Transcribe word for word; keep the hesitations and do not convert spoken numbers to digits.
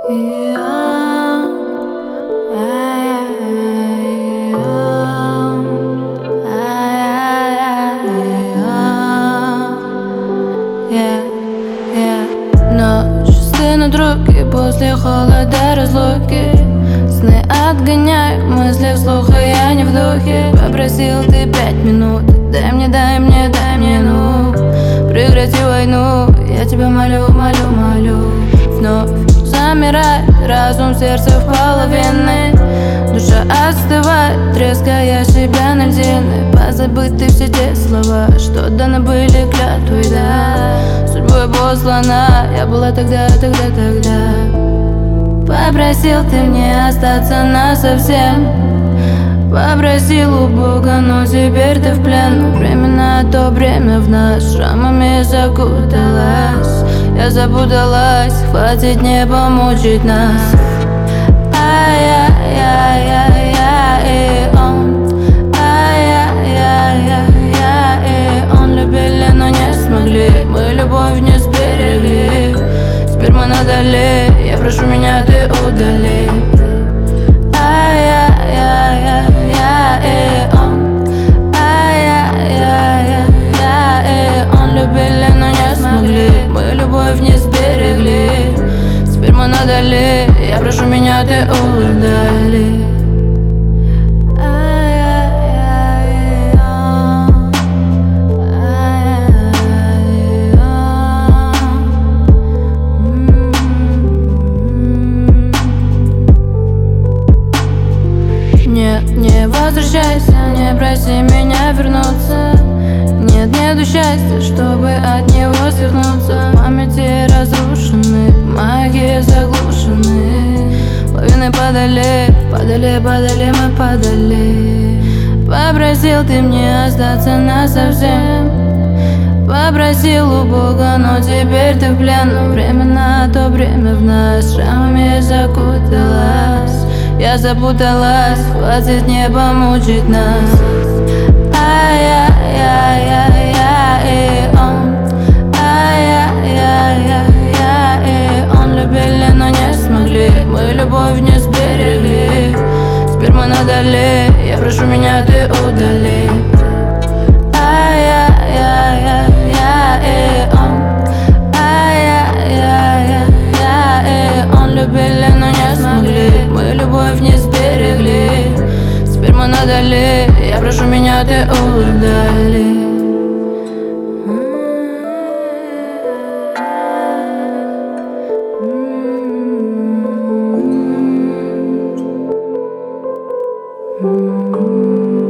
Ночь стынут руки после холода разлуки. Сны отгоняю, мысли вслух, а я не в духе. Попросил ты пять минут, дай мне, дай мне, дай мне, ну прекрати войну, я тебя молю, молю, молю. Вновь замирает разум, сердце в половины. Душа остывает, треская себя на льдины. Позабыты все те слова, что даны были клятвой, да. Судьбой послана, я была тогда, тогда, тогда. Попросил ты мне остаться насовсем. Попросил у Бога, но теперь ты в плен. Время на то время в нас шрамами закуталась. Я запуталась, хватит не помучить нас. Ай-яй-яй-яй-яй, он Ай-яй-яй-яй-яй, он любили, но не смогли. Мы любовь не сберегли. Теперь мы надали, я прошу меня, ты удали. Ай-яй-яй-яй-яй, он Ай-яй-яй-яй-яй, он любили, но не смогли. Мы любовь не сберегли. Теперь мы надали, я прошу меня, ты удали. Нет, не возвращайся, не проси меня вернуться. Нет, нету счастья, чтобы от него свернуться. Памяти разрушены, магии заглушены. Половины падали, падали, падали, мы падали. Попросил ты мне остаться насовсем. Попросил у Бога, но теперь ты в плен. Время на то время в нас шрамами закуталась. Я запуталась, хватит не помучить нас. Ай-яй-яй-яй-яй, он Ай-яй-яй-яй-яй, он любили, но не смогли. Мы любовь не сберегли. Теперь мы надали, я прошу меня, ты удали. Ай-яй-яй-яй-яй, он Ай-яй-яй-яй-яй, он любили, но не смогли. Мы любовь не сберегли. Теперь мы надали, я прошу меня, ты удали. Mm-hmm.